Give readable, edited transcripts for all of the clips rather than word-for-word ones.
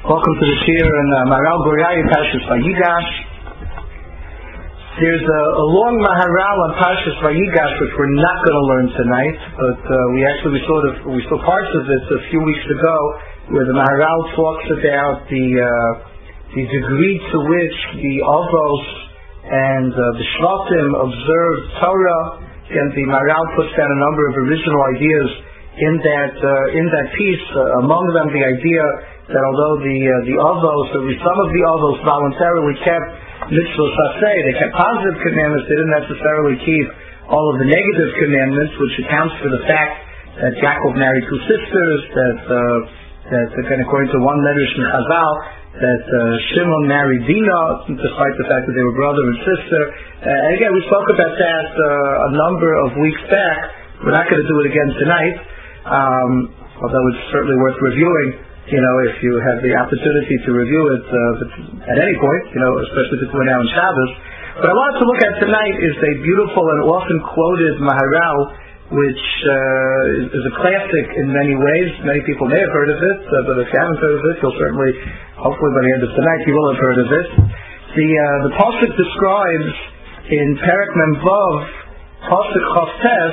Welcome to the Shir and Maharal Goryayi Parshas Vayigash. There's a long Maharal on Parshas Vayigash which we're not going to learn tonight, but we saw parts of it a few weeks ago, where the Maharal talks about the degree to which the Avos and the Shvatim observed Torah, and the Maharal puts down a number of original ideas in that piece. Among them, the idea that although the Avos, or some of the Avos, voluntarily kept mitzvos aseh, they kept positive commandments, they didn't necessarily keep all of the negative commandments, which accounts for the fact that Yaakov married two sisters, that according to one letter in Chazal, that Shimon married Dinah, despite the fact that they were brother and sister. And again, we spoke about that a number of weeks back. We're not going to do it again tonight, although it's certainly worth reviewing, if you have the opportunity to review it at any point, especially between now and Shabbos. What I wanted to look at tonight is a beautiful and often quoted Maharal, which is a classic in many ways. Many people may have heard of it, but if you haven't heard of it, you'll certainly, hopefully by the end of tonight, you will have heard of it. The Pasuk describes in Perek Mem Vav, Pasuk Chaf Tes,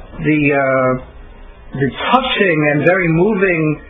the touching and very moving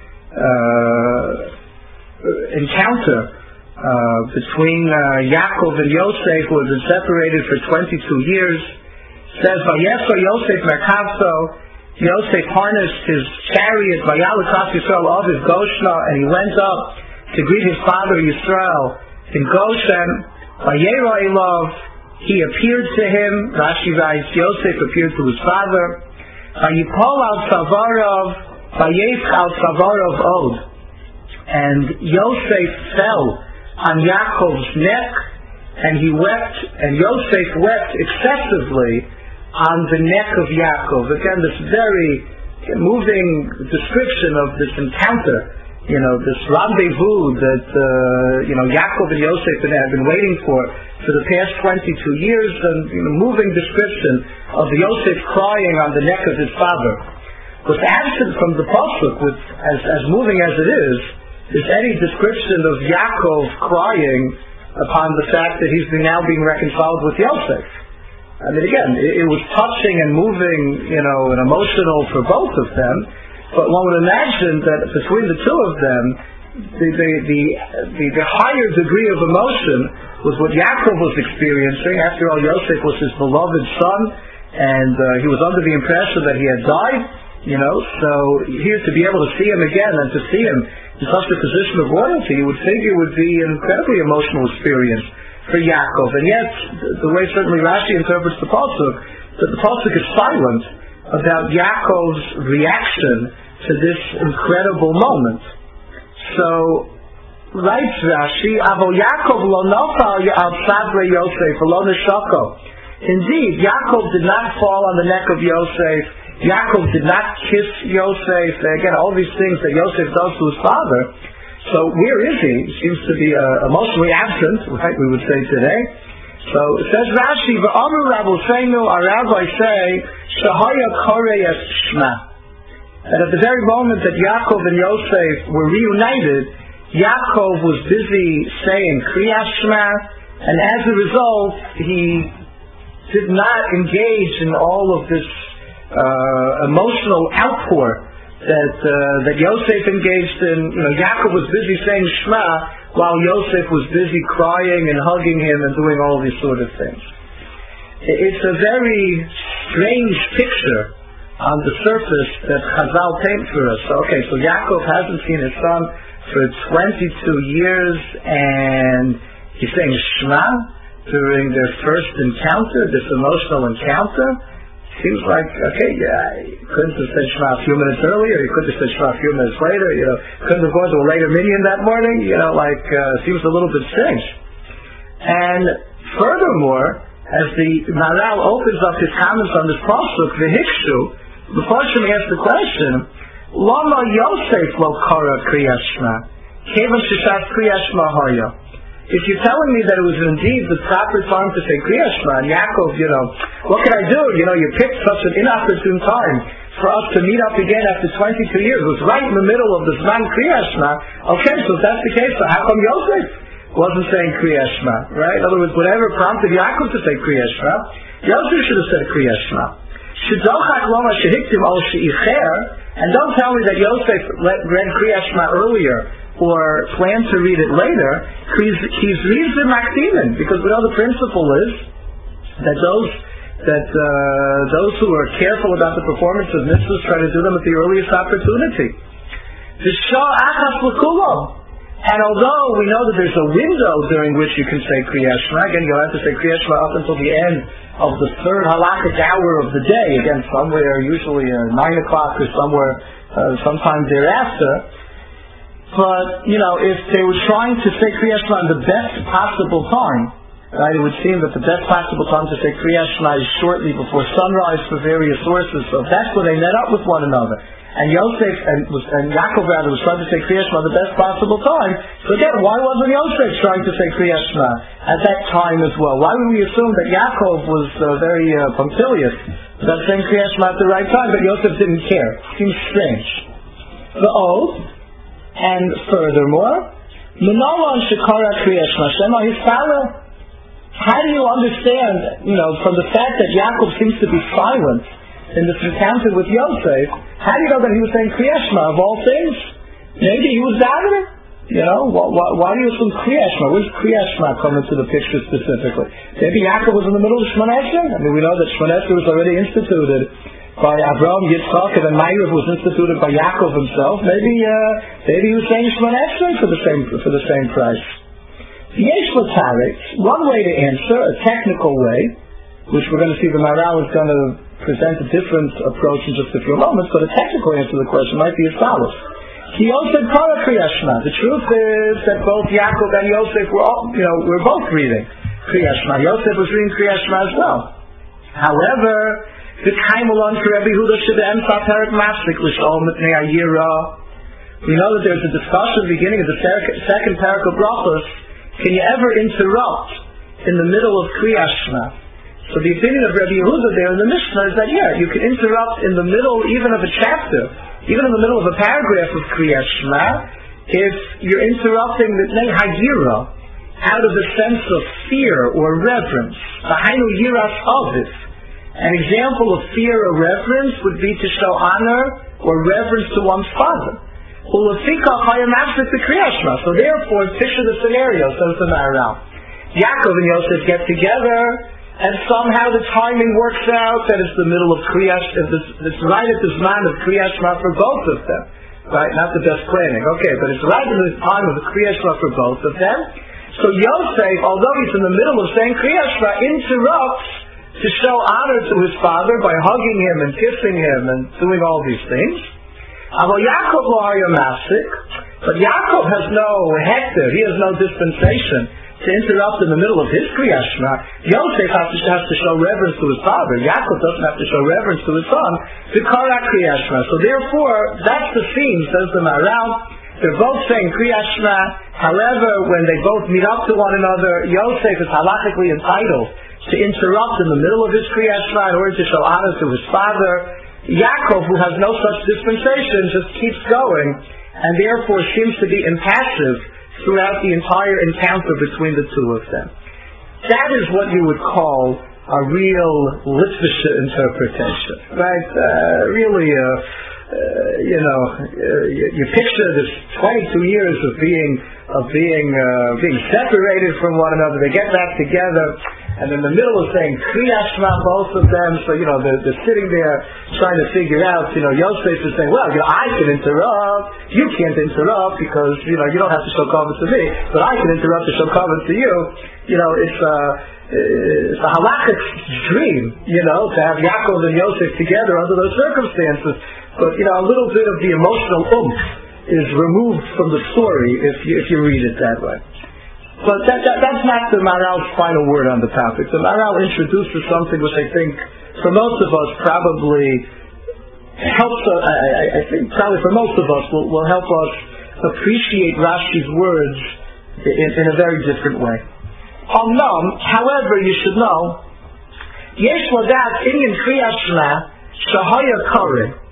encounter between Yaakov and Yosef, who had been separated for 22 years. It says, Vayeso Yosef Merkavso, Yosef harnessed his chariot, Vayalakas Yisrael Aviv Goshna, and he went up to greet his father Yisrael in Goshen. Vayera Elov, he appeared to him. Rashi writes, Yosef appeared to his father. Vayipol al Savarov, Vayef al Savarov Od, and Yosef fell on Yaakov's neck, and he wept, and Yosef wept excessively on the neck of Yaakov. Again, this very moving description of this encounter, this rendezvous that Yaakov and Yosef have been waiting for the past 22 years, and moving description of Yosef crying on the neck of his father. What's absent from the pasuk, as moving as it is any description of Yaakov crying upon the fact that he's now being reconciled with Yosef. I mean, again, it was touching and moving, and emotional for both of them, but one would imagine that between the two of them, the higher degree of emotion was what Yaakov was experiencing. After all, Yosef was his beloved son, and he was under the impression that he had died, so here to be able to see him again, and to see him in such a position of royalty, you would think it would be an incredibly emotional experience for Yaakov. And yet, the way certainly Rashi interprets the pasuk, that the pasuk is silent about Yaakov's reaction to this incredible moment. So, writes Rashi, Avo Yaakov lo nofal al sadre Yosef lo neshako. Indeed, Yaakov did not fall on the neck of Yosef. Yaakov did not kiss Yosef. Again, all these things that Yosef does to his father. So where is he? He seems to be emotionally absent, right, we would say today. So it says Rashi, V'amru Rabbeinu, our rabbis say, Shahaya Korei es Shema. And at the very moment that Yaakov and Yosef were reunited, Yaakov was busy saying Kriyas Shema, and as a result, he did not engage in all of this emotional outpour that Yosef engaged in. Yaakov was busy saying Shema while Yosef was busy crying and hugging him and doing all these sort of things. It's a very strange picture on the surface that Chazal paint for us. So Yaakov hasn't seen his son for 22 years, and he's saying Shema during their first encounter, this emotional encounter. Seems like, you couldn't have said Shema a few minutes earlier, you could have said Shema a few minutes later, couldn't have gone to a later minyan that morning, seems a little bit strange. And furthermore, as the Maharal opens up his comments on this pasuk, the Hikshu, the Pasuk asks the question, Lama Yosef lo kara kriyas shema, kevan sheshas kriyas shema haya. If you're telling me that it was indeed the proper time to say Kriyas Shema, and Yaakov, what can I do? You picked such an inopportune time for us to meet up again after 22 years. It was right in the middle of the Zman Kriyas Shema. Okay, so if that's the case, so how come Yosef wasn't saying Kriyas Shema, right? In other words, whatever prompted Yaakov to say Kriyas Shema, Yosef should have said Kriyas Shema. And don't tell me that Yosef read Kriyas Shema earlier or planned to read it later. He's reason makdimin, because we know the principle is that those who are careful about the performance of mitzvahs try to do them at the earliest opportunity. And although we know that there's a window during which you can say Kriyas Shema, again you'll have to say Kriyas Shema up until the end of the third halakhic hour of the day, again somewhere usually 9 o'clock or somewhere sometime thereafter. But, if they were trying to say Kriyas Shema in the best possible time, right, it would seem that the best possible time to say Kriyas Shema is shortly before sunrise for various sources, so that's when they met up with one another. And Yosef and Yaakov rather was trying to say Kriyas Shema the best possible time. So again, why wasn't Yosef trying to say Kriyas Shema at that time as well? Why would we assume that Yaakov was very punctilious about saying Kriyas Shema at the right time, but Yosef didn't care? Seems strange. The oath, and furthermore, Manolan Shekara Kriyas Shema Shema Hispala. How do you understand, from the fact that Yaakov seems to be silent in this encounter with Yosef, how do you know that he was saying Kriyas Shema of all things? Maybe he was davening. Why do you assume Kriyas Shema? Where's Kriyas Shema come into the picture specifically? Maybe Yaakov was in the middle of Shemona Esrei. We know that Shemona Esrei was already instituted by Abraham, Yitzchak, and then Ma'ariv was instituted by Yaakov himself. Maybe he was saying Shemona Esrei for the same price. Yesh L'Tarik, one way to answer, a technical way, which we're going to see the Maharal is going to present a different approach in just a few moments, but a technical answer to the question might be as follows. He Yosef Kara Kriyas Shema. The truth is that both Yaakov and Yosef were both reading Kriyas Shema. Yosef was reading Kriyas Shema as well. However, the Kaimelon for Rabbi Yehuda Shebem Parak Maslik L'Shol Mitnei Ayira. We know that there's a discussion beginning of the second parak of Brachos. Can you ever interrupt in the middle of Kriyas Shema? So the opinion of Rabbi Yehuda there in the Mishnah is that you can interrupt in the middle even of a chapter, even in the middle of a paragraph of Kriyas Shema, if you're interrupting Mitnei Hayira out of a sense of fear or reverence. V'hainu yiras aviv. An example of fear or reverence would be to show honor or reverence to one's father. So therefore, picture the scenario, says the Maharal. Yaakov and Yosef get together, and somehow the timing works out that it's the middle of Kriyas, it's right at the Zman of Kriyas Shema for both of them. Right? Not the best planning. Okay, but it's right at the time of the Kriyas Shema for both of them. So Yosef, although he's in the middle of saying Kriyas Shema, interrupts to show honor to his father by hugging him and kissing him and doing all these things. But Yaakov has no hector, he has no dispensation to interrupt in the middle of his Kriyas Shema. Yosef has to show reverence to his father. Yaakov doesn't have to show reverence to his son. The Kara Kriyas Shema. So therefore, that's the theme, says the Maharal. They're both saying Kriyas Shema. However, when they both meet up to one another, Yosef is halachically entitled to interrupt in the middle of his Kriyas Shema in order to show honor to his father. Yaakov, who has no such dispensation, just keeps going, and therefore seems to be impassive throughout the entire encounter between the two of them. That is what you would call a real Litvische interpretation, right? You picture this 22 years of being separated from one another. They get back together, and in the middle of saying Kriyas Shema, both of them. So they're sitting there trying to figure out. Yosef is saying, well, I can interrupt. You can't interrupt because you don't have to show kavod to me, but I can interrupt to show kavod to you. It's a halakhic dream, to have Yaakov and Yosef together under those circumstances. But a little bit of the emotional oomph is removed from the story if you read it that way. But that's not the Maharal's final word on the topic. The Maharal introduces something which I think for most of us probably helps us, I think probably for most of us will help us appreciate Rashi's words in a very different way. However, you should know, Yesh Ladat Inyan Kriyas Shema Shahaya Kare.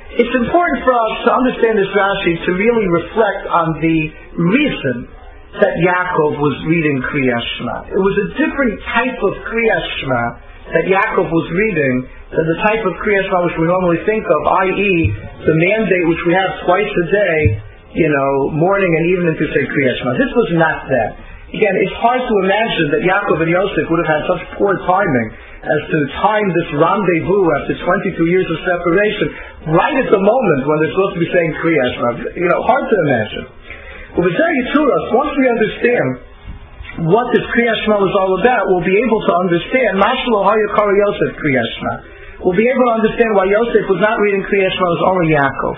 it's important for us to understand this Rashi to really reflect on the reason that Yaakov was reading Kriyas Shema. It was a different type of Kriyas Shema that Yaakov was reading than the type of Kriyas Shema which we normally think of, i.e. the mandate which we have twice a day, morning and evening to say Kriyas Shema. This was not that. Again, it's hard to imagine that Yaakov and Yosef would have had such poor timing as to time this rendezvous after 22 years of separation right at the moment when they're supposed to be saying Kriyas Shema. Hard to imagine. But once we understand what this Kriyas Shema was all about, we'll be able to understand Mashalo Haya Kara Yosef Kriyas Shema. We'll be able to understand why Yosef was not reading Kriyas Shema, it was only Yaakov.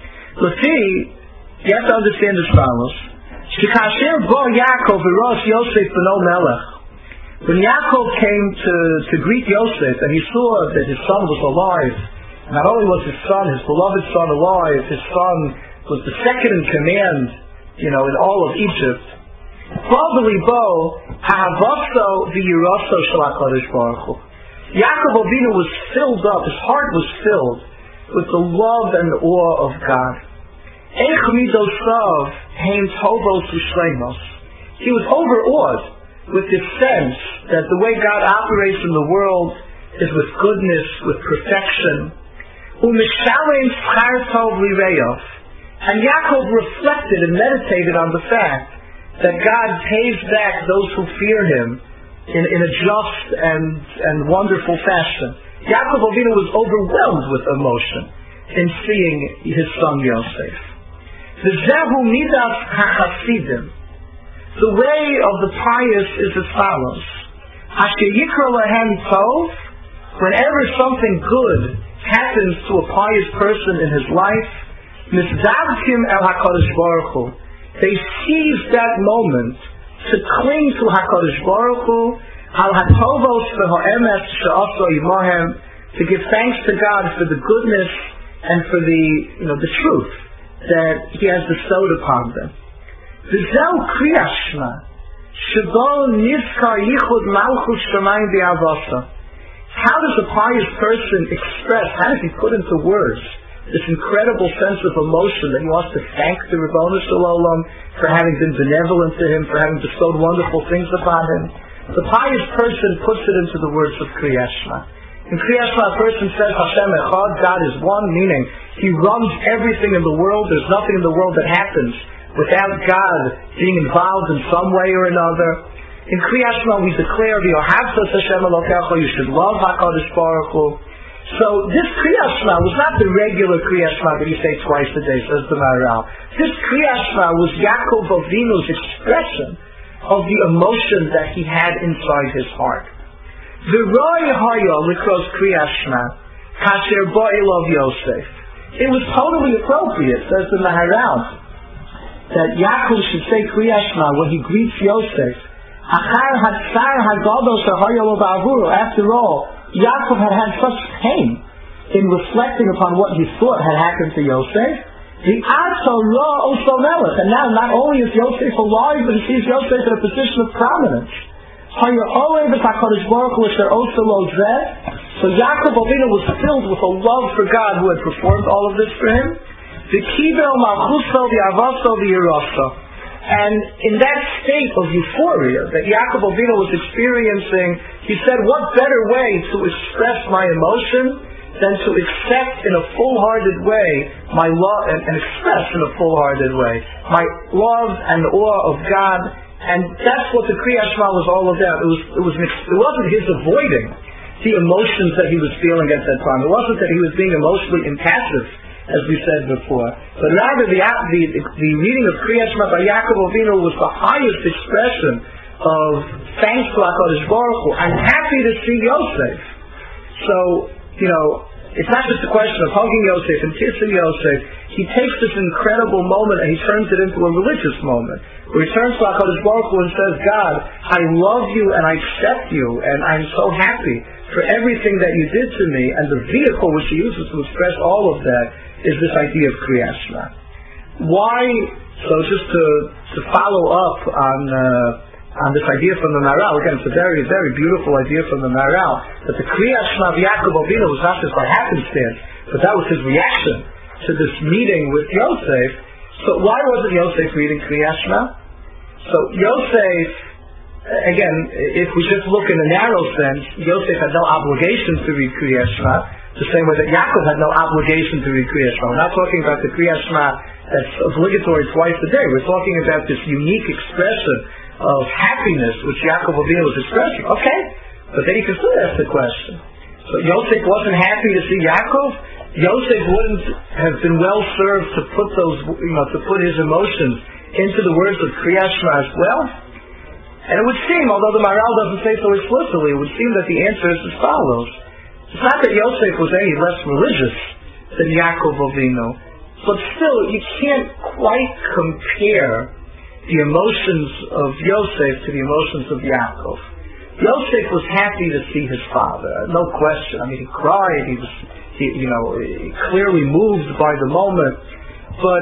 You have to understand as follows. Shekasher bo Yaakov v'rosh Yosef b'no melech. When Yaakov came to greet Yosef and he saw that his son was alive, not only was his son, his beloved son, alive, his son was the second in command, in all of Egypt. Probably bo ha'avaso v'yiraso shel HaKadosh Baruch Hu. Yaakov Avinu was filled up, his heart was filled with the love and awe of God. Eich midosav heim tovos u'shleimos. He was overawed with this sense that the way God operates in the world is with goodness, with perfection. U'mishalem schar tov lireov. And Yaakov reflected and meditated on the fact that God pays back those who fear Him in a just and wonderful fashion. Yaakov Avinu was overwhelmed with emotion in seeing his son Yosef. The Zehu Midas HaChasidim. The way of the pious is as follows. Asher Yikra Lahem Tov. Whenever something good happens to a pious person in his life, Mizdavkim El HaKadosh Baruch Hu. They seize that moment to cling to HaKadosh Baruch Hu, Al HaTovos V'Ha'emes She'aso Yimahem, to give thanks to God for the goodness and for the truth that He has bestowed upon them. V'zeu Kriyas Shema, Shebo Nizkar Yichud Malchus Shamayim B'Avasa. How does a pious person express, how does he put into words this incredible sense of emotion that he wants to thank the Ribono Shel Olam for having been benevolent to him, for having bestowed wonderful things upon him? The pious person puts it into the words of Kriyas Shema. In Kriyas Shema, a person says, Hashem Echad, God is one, meaning He runs everything in the world. There's nothing in the world that happens without God being involved in some way or another. In Kriyas Shema, we declare, V'yohavtas Hashem Elokecha, you should love HaKadosh Baruch Hu. So this Kriyas Shema was not the regular Kriyas Shema that you say twice a day, says the Maharal. This Kriyas Shema was Yaakov Avinu's expression of the emotion that he had inside his heart. V'roi haya likros Kriyas Shema, kasher bo elov Yosef. It was totally appropriate, says the Maharal, that Yaakov should say Kriyas Shema when he greets Yosef. Achar hatzar hagadol shehaya lo ba'avuru. After all, Yaakov had such pain in reflecting upon what he thought had happened to Yosef. And now not only is Yosef alive, but he sees Yosef in a position of prominence. So Yaakov Avinu was filled with a love for God who had performed all of this for him. And in that state of euphoria that Yaakov Avinu was experiencing, he said, what better way to express my emotion than to accept in a full-hearted way my love, and express in a full-hearted way my love and awe of God. And that's what the Kriyas Shema was all about. It wasn't his avoiding the emotions that he was feeling at that time. It wasn't that he was being emotionally impassive, as we said before, but rather the reading of Kriyas Shema by Yaakov Avinu was the highest expression of thanks to HaKadosh Baruch Hu. I'm happy to see Yosef. So, it's not just a question of hugging Yosef and kissing Yosef. He takes this incredible moment and he turns it into a religious moment, where he turns to HaKadosh Baruch Hu and says, God, I love you and I accept you, and I'm so happy for everything that you did to me. And the vehicle which he uses to express all of that is this idea of Kriyas Shema. Why? So just to follow up on this idea from the Maharal, again, it's a very, very beautiful idea from the Maharal, that the Kriyas Shema of Yaakov Avinu was not just by happenstance, but that was his reaction to this meeting with Yosef. So why wasn't Yosef reading Kriyas Shema? So Yosef, again, if we just look in a narrow sense, Yosef had no obligation to read Kriyas Shema, the same way that Yaakov had no obligation to read Kriyas Shema. We're not talking about the Kriyas Shema that's obligatory twice a day. We're talking about this unique expression of happiness which Yaakov Avinu was expressing. Okay, but then you can still ask the question. So Yosef wasn't happy to see Yaakov? Yosef wouldn't have been well served to put those, to put his emotions into the words of Kriyas Shema as well? And it would seem, although the Maharal doesn't say so explicitly, it would seem that the answer is as follows. It's not that Yosef was any less religious than Yaakov Avinu, but still, you can't quite compare the emotions of Yosef to the emotions of Yaakov. Yosef was happy to see his father, no question. I mean, he cried, he was clearly moved by the moment. But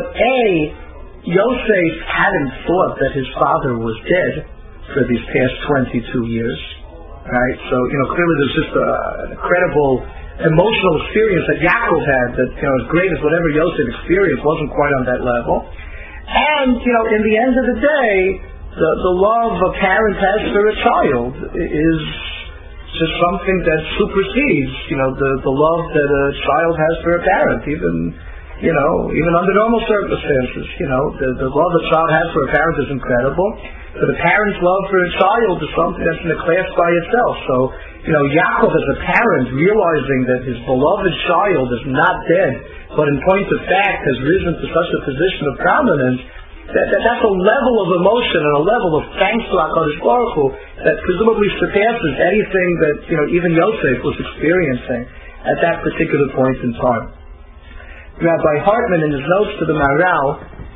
Yosef hadn't thought that his father was dead for these past 22 years. Right? So, clearly there's just an incredible emotional experience that Yaakov had that, as great as whatever Yosef experienced, wasn't quite on that level. And, in the end of the day, the love a parent has for a child is just something that supersedes, the love that a child has for a parent, even under normal circumstances. The love a child has for a parent is incredible, but a parent's love for a child is something that's in a class by itself. So, Yaakov as a parent, realizing that his beloved child is not dead, but in point of fact has risen to such a position of prominence, that's a level of emotion and a level of thanks to HaKadosh Baruch Hu that presumably surpasses anything that even Yosef was experiencing at that particular point in time. Rabbi Hartman, in his notes to the Maharal,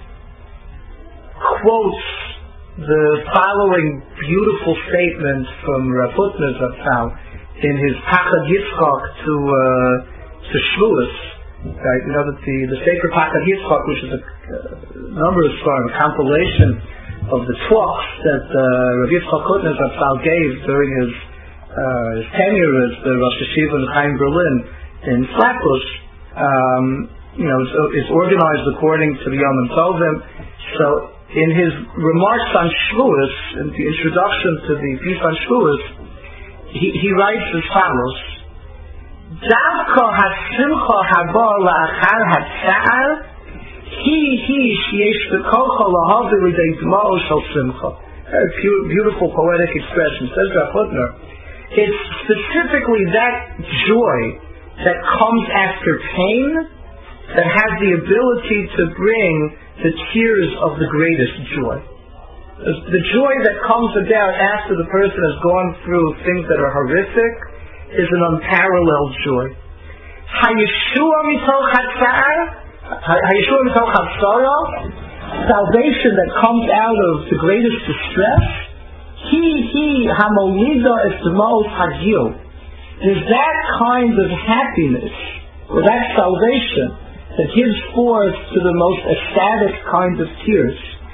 quotes the following beautiful statement from Rav Hutner Zatzal in his Pachad Yitzchak to Shavuos. Right, that the sacred Pachad Yitzchak, which is a number of a compilation of the talks that Rav Yitzchak Hutner Zatzal gave during his tenure as the Rosh Yeshiva in Chaim Berlin in Flatbush, is organized according to the Yom Tovim. So, in his remarks on Shavuos, in the introduction to the piece on Shavuos, he writes as follows: Davka hasimcha haba la'achar hatza'ar he sheyesh b'kocha lahavi l'dei d'ma'o shel simcha. Very beautiful poetic expression. Says Rav Hutner, it's specifically that joy that comes after pain that has the ability to bring the tears of the greatest joy. The joy that comes about after the person has gone through things that are horrific is an unparalleled joy. Hayeshua mitoch hatza'ar, hayeshua mitoch hatzara, salvation that comes out of the greatest distress, he hamolida es demos hagil, is that kind of happiness, or that salvation, that gives forth to the most ecstatic kind of tears.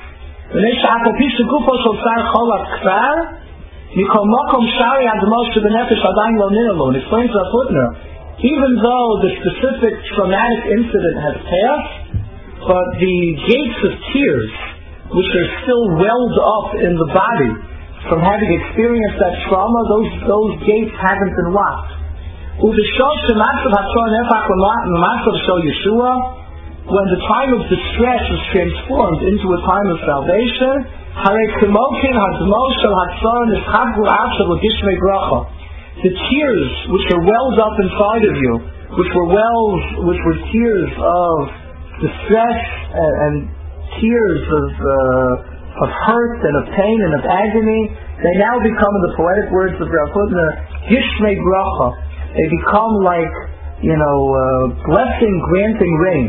Explains Rav Hutner, even though the specific traumatic incident has passed, but the gates of tears, which are still welled up in the body from having experienced that trauma, those gates haven't been locked. When the time of distress is transformed into a time of salvation, the tears which are welled up inside of you, which were tears of distress and tears of hurt and of pain and of agony, they now become, in the poetic words of Rav Hutner, Gishmei Bracha. They become like, blessing granting rain.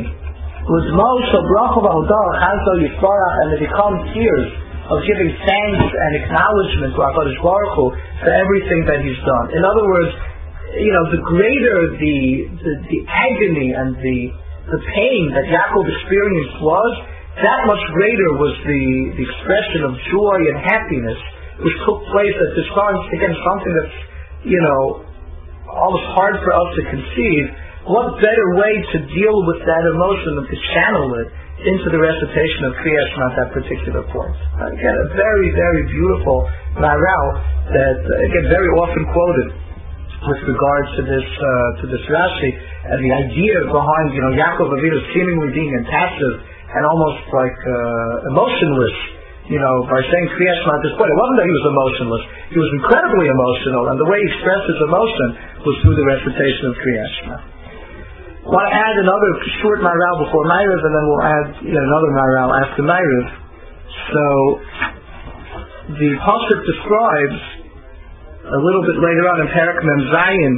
And they become tears of giving thanks and acknowledgement to HaKadosh Baruch Hu for everything that He's done. In other words, the greater the agony and the pain that Yaakov experienced was, that much greater was the expression of joy and happiness which took place at this time. Again, something that's, almost hard for us to conceive, what better way to deal with that emotion than to channel it into the recitation of Kriyas Shema at that particular point. Again, a very, very beautiful Maharal that, again, very often quoted with regard to this Rashi, and the idea behind, Yaakov Avinu seemingly being impassive and almost like emotionless, by saying Kriyas Shema at this point. It wasn't that he was emotionless. He was incredibly emotional, and the way he expressed his emotion was through the recitation of Kriyas Shema. I want to add another short Maharal before Ma'ariv, and then we'll add another Maharal after Ma'ariv. So, the Pasuk describes a little bit later on in Perek Mem Zayin,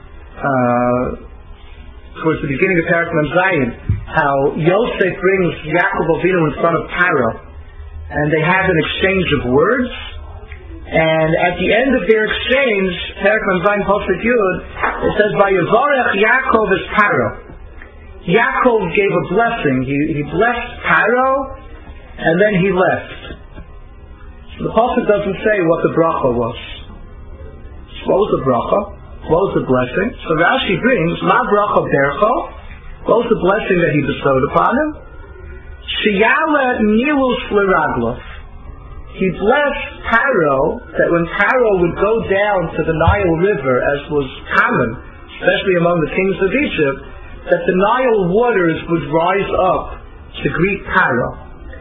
towards the beginning of Perek Mem Zayin, how Yosef brings Yaakov Avinu in front of Paro, and they have an exchange of words, and at the end of their exchange, Perek Mem Zayin Pasuk Yud, it says, "Vayevarech Yaakov es Paro." Yaakov gave a blessing. He blessed Paro, and then he left. So the Pasuk doesn't say what the bracha was. What was the bracha? What was the blessing? So Rashi brings, Ma bracha bercho. What was the blessing that he bestowed upon him? Sheyala nilus l'raglof. He blessed Paro, that when Paro would go down to the Nile River, as was common, especially among the kings of Egypt, that the Nile waters would rise up to greet Paro.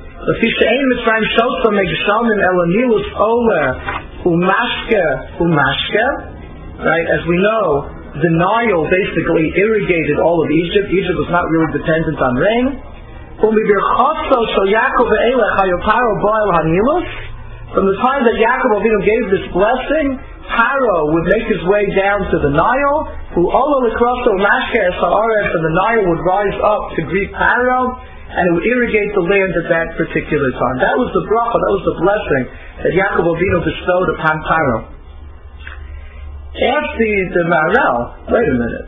Right? As we know, the Nile basically irrigated all of Egypt. Egypt was not really dependent on rain. From the time that Yaakov Avinu gave this blessing, Paro would make his way down to the Nile, and the Nile would rise up to greet Paro, and it would irrigate the land at that particular time. That was the bracha, that was the blessing that Yaakov Avinu bestowed upon Paro. Ask the Maharal, wait a minute.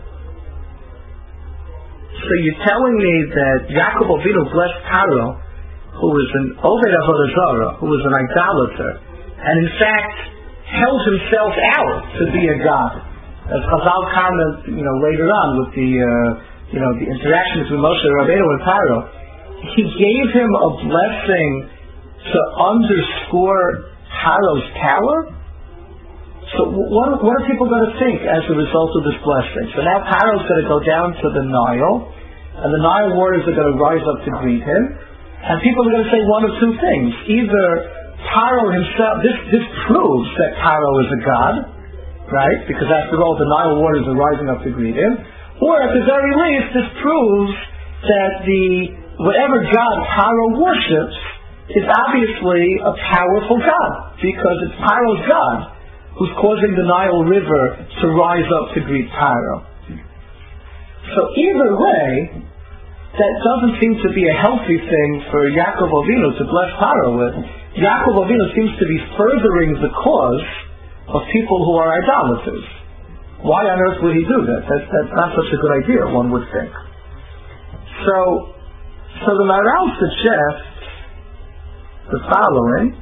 So you're telling me that Yaakov Avinu blessed Paro, who was an Oved Avodah Zarah, who was an idolater, and in fact held himself out to be a god. As Chazal comment, later on with the interaction between Moshe Rabbeinu and Paro, he gave him a blessing to underscore Paro's power. So what are people going to think as a result of this blessing? So now Paro's going to go down to the Nile, and the Nile waters are going to rise up to greet him, and people are going to say one of two things. Either Paro himself, this proves that Paro is a god, right? Because after all, the Nile waters are rising up to greet him. Or at the very least, this proves that whatever god Paro worships is obviously a powerful god, because it's Paro's god who's causing the Nile River to rise up to greet Paro. So either way, that doesn't seem to be a healthy thing for Yaakov Avinu to bless Paro with. Yaakov Avinu seems to be furthering the cause of people who are idolaters. Why on earth would he do that? That's not such a good idea, one would think. So the Maharal suggests the following.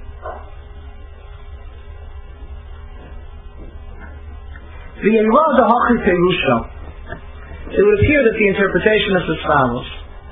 It would appear that the interpretation is as follows.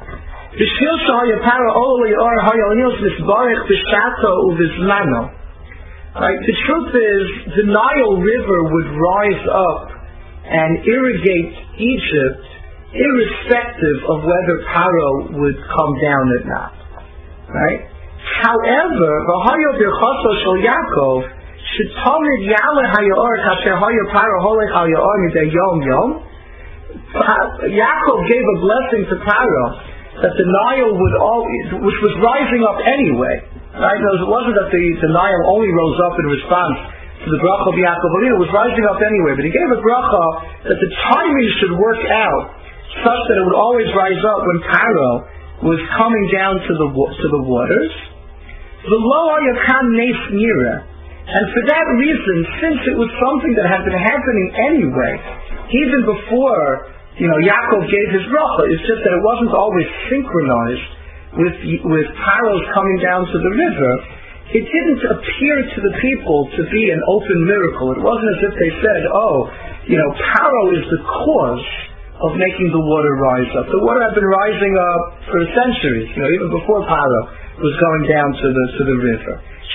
Right? The truth is, the Nile River would rise up and irrigate Egypt irrespective of whether Paro would come down or not. Right? However, Yaakov should Talmud Yale Hayor Kasher Hayor Paro Holech Al Yaor Midei Yom Yom. Yaakov gave a blessing to Paro that the Nile which was rising up anyway. Right? It wasn't that the Nile only rose up in response to the bracha of Yaakov Avinu. It was rising up anyway. But he gave a bracha that the timing should work out such that it would always rise up when Paro was coming down to the waters. The Lo Yakan Nes Nira. And for that reason, since it was something that had been happening anyway, even before Yaakov gave his bracha, it's just that it wasn't always synchronized with Paro's coming down to the river. It didn't appear to the people to be an open miracle. It wasn't as if they said, Paro is the cause of making the water rise up. The water had been rising up for centuries, even before Paro was going down to the river.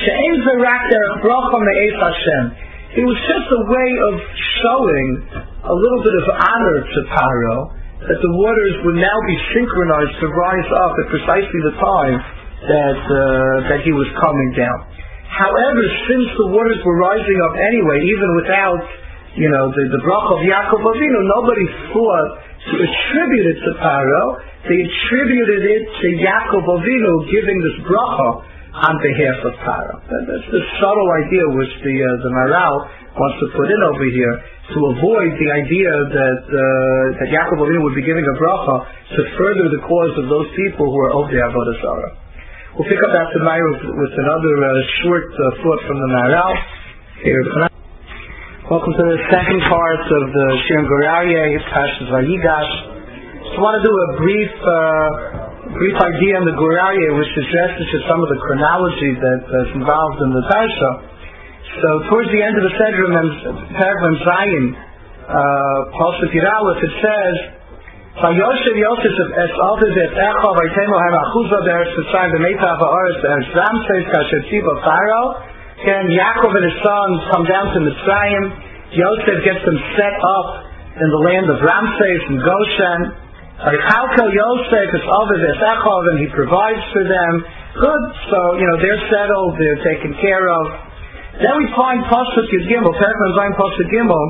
It was just a way of showing a little bit of honor to Paro, that the waters would now be synchronized to rise up at precisely the time that he was coming down. However, since the waters were rising up anyway, even without the bracha of Yaakov Avinu, nobody thought to attribute it to Paro. They attributed it to Yaakov Avinu giving this bracha on behalf of Paro. That's the subtle idea which the Maharal wants to put in over here, to avoid the idea that Yaakov Avinu would be giving a bracha to further the cause of those people who are over the Avodah Zarah. We'll pick up after Meir with another short thought from the Maharal. Welcome to the second part of the Shir Gur Aryeh, Parshas Vayigash. Just want to do a brief idea in the Gur Aryeh, which addresses to some of the chronology that's involved in the Parsha. So towards the end of the Sedrum and Paragraph Zayin, Pasuk Yud Aleph, it says, "Vayoshev Yosef es Aviv et Echa vaytenu hem achuza be'eretz Mitzrayim v'meitav ha'aretz be'eretz Ramses kasher tiva Pharaoh." Again, Yaakov and his sons come down to Mitzrayim. Yosef gets them set up in the land of Ramses and Goshen. Vaychalkel Yosef es Aviv es Echa, and he provides for them. Good, so they're settled, they're taken care of. Then we find Pasuk Yud Gimel, Paragraph Zayin Pasuk Gimel.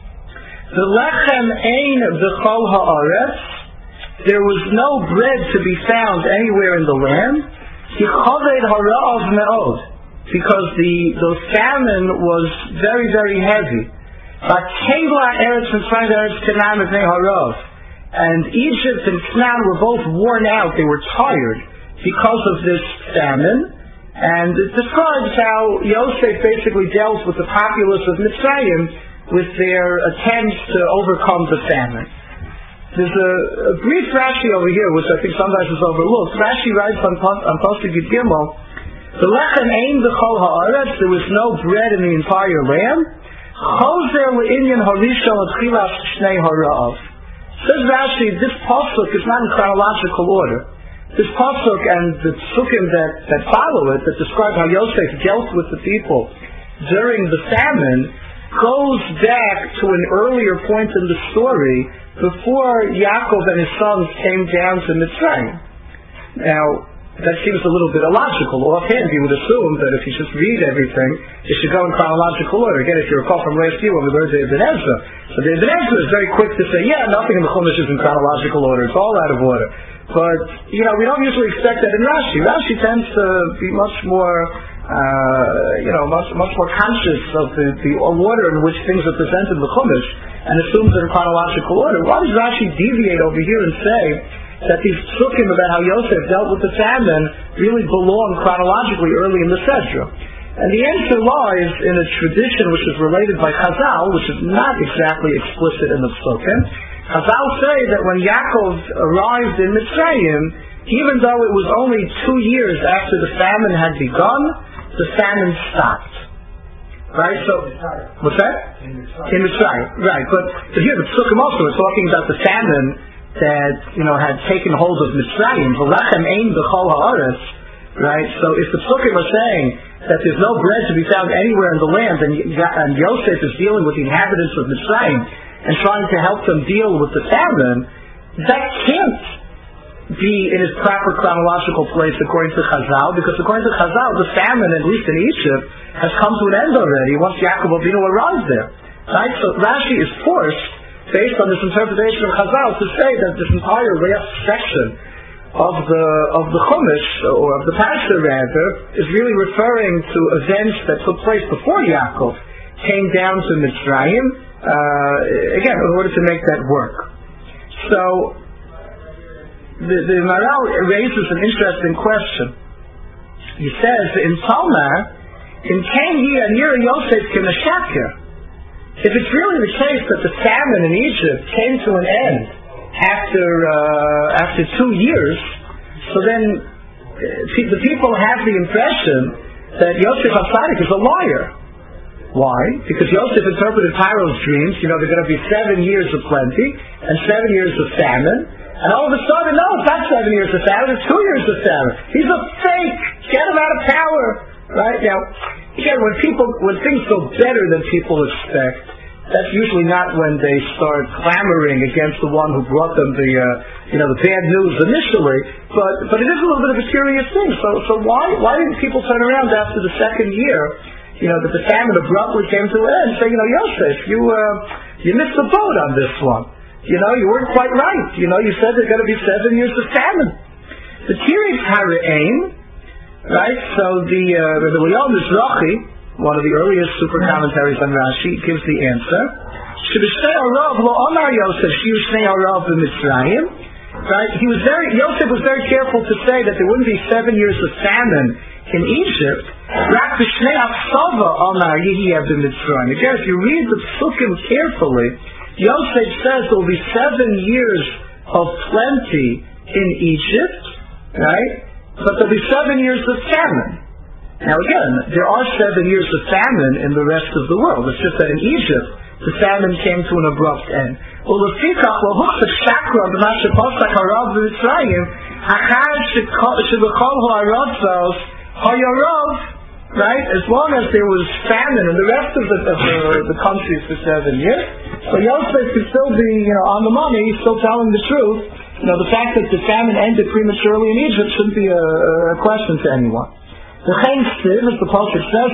The lechem ein b'chol ha'aretz. There was no bread to be found anywhere in the land. Ki chaved hara'av me'od, because the famine was very, very heavy. V'tevla eretz Mitzrayim eretz Canaan b'nei harav, and Egypt and Canaan were both worn out. They were tired because of this famine. And it describes how Yosef basically dealt with the populace of Mitzrayim with their attempts to overcome the famine. There's a brief Rashi over here, which I think sometimes is overlooked. Rashi writes on Pasuk Yud Gimel, "The lechem ein b'chol ha'aretz." There was no bread in the entire land. Chozer le'inyan harishon l'tchilas shnei hara'av. Says Rashi, this pasuk is not in chronological order. This pasuk and the psukim that follow it, that describe how Yosef dealt with the people during the famine, goes back to an earlier point in the story before Yaakov and his sons came down to Mitzrayim. Now, that seems a little bit illogical. Offhand, you would assume that if you just read everything, it should go in chronological order. Again, if you recall from last year when we learned the Ibn Ezra. So the Ibn Ezra is very quick to say, nothing in the Chumash is in chronological order. It's all out of order. But, we don't usually expect that in Rashi. Rashi tends to be much more, much more conscious of the order in which things are presented in the Chumash and assumes it in chronological order. Why does Rashi deviate over here and say that these psukim about how Yosef dealt with the famine really belong chronologically early in the Sedra? And the answer lies in a tradition which is related by Chazal, which is not exactly explicit in the psukim. Chazal say that when Yaakov arrived in Mitzrayim, even though it was only 2 years after the famine had begun, the famine stopped. Right? So, what's that? In Mitzrayim. Right. But here the psukim also are talking about the famine that, had taken hold of Mitzrayim. V'lechem ein b'chol ha'aretz. Right? So if the psukim are saying that there's no bread to be found anywhere in the land, and Yosef is dealing with the inhabitants of Mitzrayim and trying to help them deal with the famine, that can't be in its proper chronological place according to Chazal, because according to Chazal, the famine, at least in Egypt, has come to an end already once Yaakov Avinu arrived there. Right? So Rashi is forced, based on this interpretation of Chazal, to say that this entire last section of the Chumash, or of the Parsha rather, is really referring to events that took place before Yaakov came down to Mitzrayim, again, in order to make that work. So, the Maharal raises an interesting question. He says, in Talmud, in Ken Yi Anira Yosef K'Meshaker, if it's really the case that the famine in Egypt came to an end after 2 years, so then the people have the impression that Yosef HaTzadik is a liar. Why? Because Yosef interpreted Pharaoh's dreams. There are going to be 7 years of plenty and 7 years of famine. And all of a sudden, no, it's not 7 years of famine, it's 2 years of famine. He's a fake. Get him out of power. Right? Now, again, when things go better than people expect, that's usually not when they start clamoring against the one who brought them the bad news initially. But it is a little bit of a curious thing. So why didn't people turn around after the second year, that the famine abruptly came to an end, and say, Yosef, you missed the boat on this one. You weren't quite right. You said there's going to be 7 years of famine. The Tiris Hara'im, right? So the Leon Mizrahi, one of the earliest super commentaries on Rashi, gives the answer. Right? Yosef was very careful to say that there wouldn't be 7 years of famine in Egypt. Again, if you read the Psukim carefully, Yosef says there will be 7 years of plenty in Egypt, right? But there will be 7 years of famine. Now again, there are 7 years of famine in the rest of the world. It's just that in Egypt, the famine came to an abrupt end. Right? As long as there was famine in the rest of the countries for 7 years, so Yosef could still be, on the money, still telling the truth. The fact that the famine ended prematurely in Egypt shouldn't be a question to anyone. The Chaim Siv, as the Pasuk says,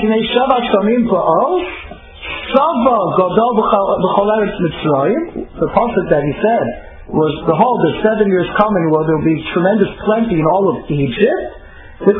the Pasuk that he said was, behold, there's 7 years coming where there will be tremendous plenty in all of Egypt. But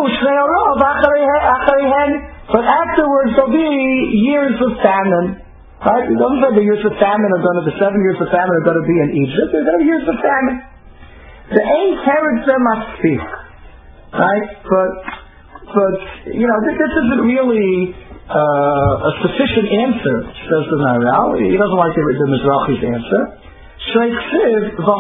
afterwards there'll be years of famine. Right? It doesn't say the 7 years of famine are going to be in Egypt. There's going to be years of famine. The Ein Teretz must speak. Right? But this isn't really a sufficient answer, says the Maharal. He doesn't like the Mizrahi's answer. There is a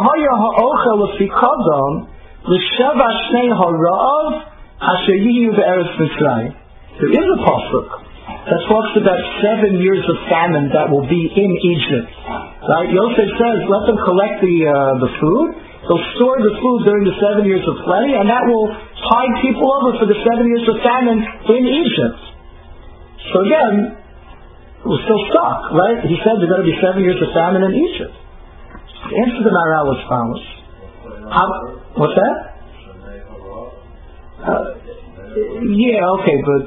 pasuk that talks about 7 years of famine that will be in Egypt. Right? Yosef says, let them collect the food. They'll store the food during the 7 years of plenty, and that will tide people over for the 7 years of famine in Egypt. So again, we're still stuck, right? He said there's going to be 7 years of famine in Egypt. The answer to the Maharal as follows. What's that? Yeah, okay, but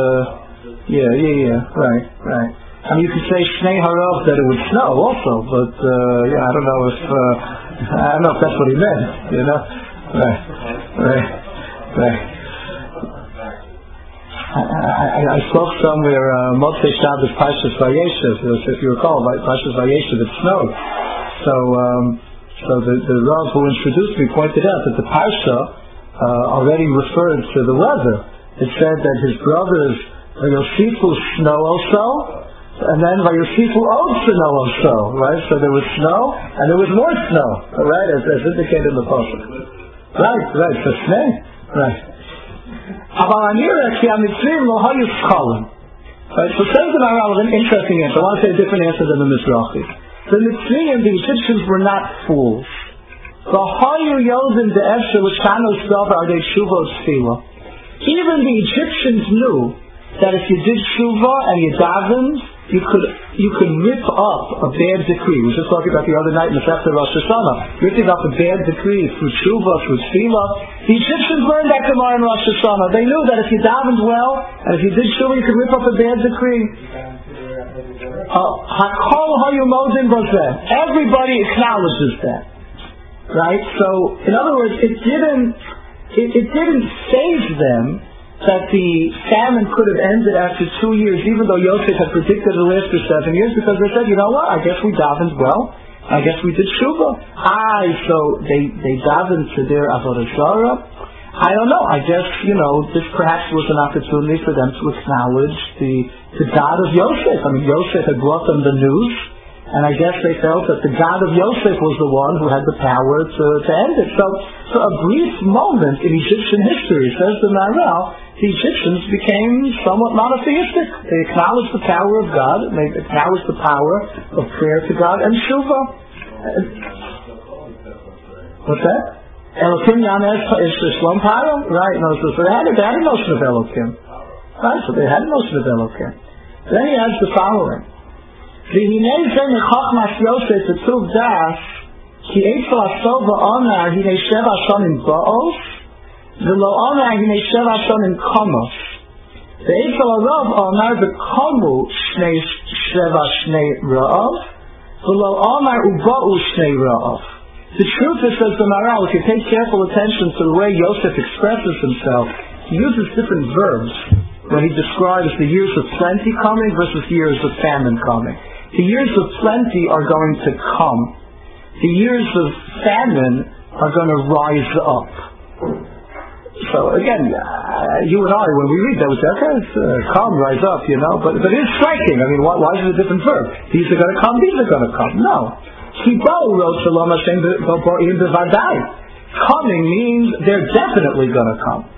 right. I mean, you could say Shnei Harav that it would snow also, but I don't know if that's what he meant. Right. I saw somewhere Motzei Shabbos Parshas Vayeshev. If you recall, Parshas Vayeshev it snowed. So the Rav who introduced me pointed out that the Parsha already referred to the weather. It said that his brothers Vayosifu snow also, and then Vayosifu Od snow also, right? So there was snow, and there was more snow, right? As indicated in the Pasuk. Right. So sneh, right. Right. So says the Maharal an interesting answer. I want to say a different answer than the Mizrahi. The Mitzrayim, the Egyptians, were not fools. Even the Egyptians knew that if you did tshuva and you davened, you could rip up a bad decree. We were just talking about the other night in the Masechta Rosh Hashanah, ripping up a bad decree through tshuva, through tefillah. The Egyptians learned that Gemara in Rosh Hashanah. They knew that if you davened well and if you did tshuva, you could rip up a bad decree. Hakol hayumodin b'zeh. Everybody acknowledges that, right? So, in other words, it didn't save them that the famine could have ended after 2 years, even though Yosef had predicted it would last for 7 years, because they said, you know what? I guess we davened well. I guess we did tshuva. So they davened to their avodah zarah. I don't know. I guess, this perhaps was an opportunity for them to acknowledge the God of Yosef. I mean, Yosef had brought them the news, and I guess they felt that the God of Yosef was the one who had the power to end it. So a brief moment in Egyptian history, says the Maharal, the Egyptians became somewhat monotheistic. They acknowledged the power of God, and they acknowledged the power of prayer to God and Shuvah. What's that? Elokim Yanes is Shlom Paro? Right, no, so they had a notion of Elokim. Right, so they had a notion of Elokim. Then he adds the following. V'hinei zeh mechachmas Yosef etuv das ki eitzel asova onar hinei sheva shonim ba'os v'lo onar hinei sheva shonim komos ve'etzel arav onar v'komu shnei sheva shnei ra'ov v'lo onar uba'u shnei ra'ov. The truth is, says the Maharal, if you pay careful attention to the way Yosef expresses himself, he uses different verbs when he describes the years of plenty coming versus years of famine coming. The years of plenty are going to come. The years of famine are going to rise up. So again, you and I, when we read that, we say, okay, it's come, rise up, but it is striking. I mean, why is it a different verb? These are going to come, these are going to come. No. Coming means they're definitely going to come.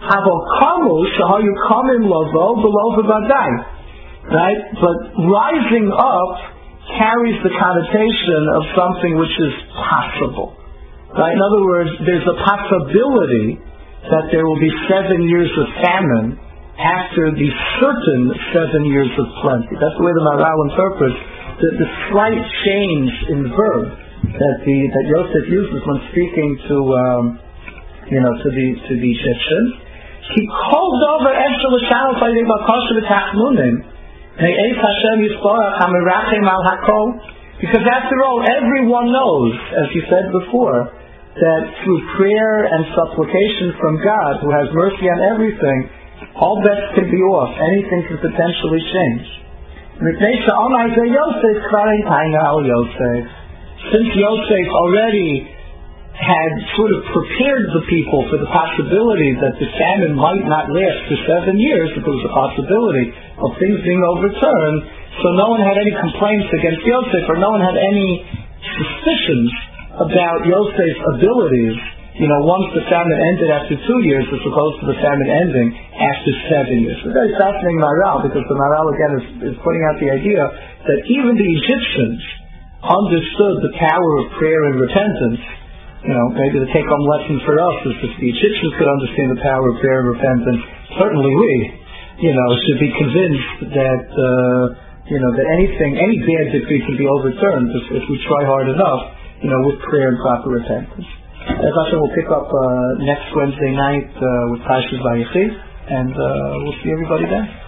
Right? But rising up carries the connotation of something which is possible. Right? In other words, there's a possibility that there will be 7 years of famine after the certain 7 years of plenty. That's the way the Maharal interprets the slight change in verb that Yosef uses when speaking to the Egyptians. He called over because after all, everyone knows, as you said before, that through prayer and supplication from God, who has mercy on everything, all bets can be off. Anything can potentially change. Since Yosef already had sort of prepared the people for the possibility that the famine might not last for 7 years, if there was a possibility of things being overturned, so no one had any complaints against Yosef, or no one had any suspicions about Yosef's abilities, once the famine ended after 2 years as opposed to the famine ending after 7 years. It's a very fascinating Maharal, because the Maharal again is pointing out the idea that even the Egyptians understood the power of prayer and repentance. Maybe the take-home lesson for us is if the Egyptians could understand the power of prayer and repentance, certainly we, should be convinced that, that any bad decree can be overturned if we try hard enough, with prayer and proper repentance. As I said, we'll pick up next Wednesday night with Parshas Vayechi, and we'll see everybody then.